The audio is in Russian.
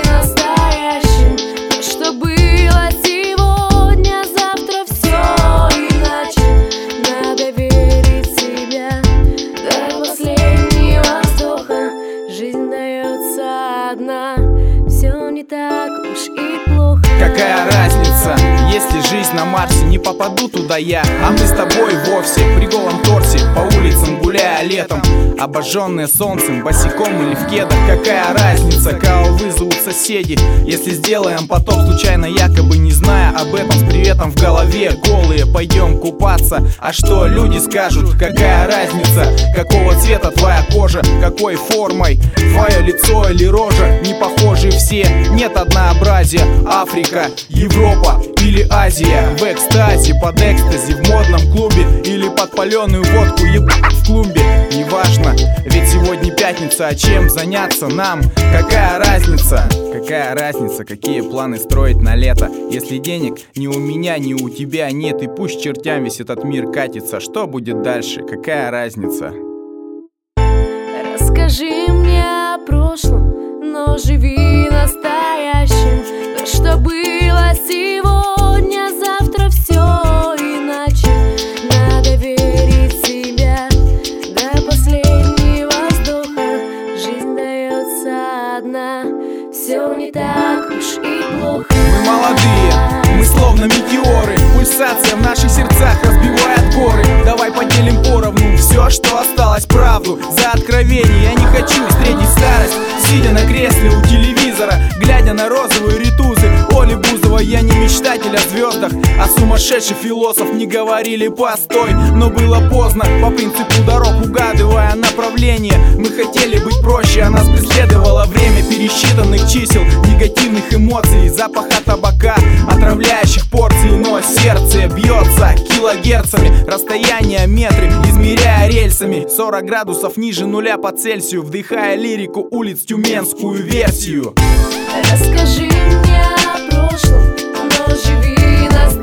настоящим. То, что было сегодня, завтра все иначе. Надо верить в себя до последнего вздоха. Жизнь дается одна, все не так уж и плохо. Какая разница, если жизнь на Марсе, не попаду туда я, а мы с тобой вовсе при голом торсе, по улицам гуляя летом, обожженные солнцем, босиком или в кедах. Какая разница, кого вызовут соседи, если сделаем потоп случайно, якобы не зная об этом, с приветом в голове, голые пойдем купаться. А что люди скажут, какая разница, какого цвета твоя кожа, какой формой твое лицо или рожа, не похожи все, нет однообразия. Африка, Европа или Азия, в экстазе, под экстази, в модном клубе или под паленую водку в клумбе. Неважно, ведь сегодня пятница, а чем заняться нам? Какая разница? Какая разница, какие планы строить на лето, если денег ни у меня, ни у тебя нет, и пусть чертям весь этот мир катится. Что будет дальше? Какая разница? Расскажи мне о прошлом, но живи настоящим. То, что было сегодня, завтра все иначе. Надо верить в себя до последнего вздоха. Жизнь дается одна, все не так уж и плохо. Мы молодые, мы словно метеоры, пульсация в наших сердцах разбивает горы. Давай поделим поровну все, что осталось, правду за откровение. Я не хочу встретить старость, сидя на кресле у телевизора, глядя на розовые ритузы Оли Бузова. Я не мечтатель о звездах, а сумасшедший философ. Не говорили постой, но было поздно. По принципу дорог, угадывая направление, мы хотели быть проще, а нас преследовало время пересчитанных чисел, негативных эмоций, запаха табака, отравляющих порций. Но сердце бьется килогерцами, расстояние метры, измеряя рельсами. 40 градусов ниже нуля по Цельсию, вдыхая лирику улиц, тюменскую версию. Расскажи мне о прошлом, но живи настоящим.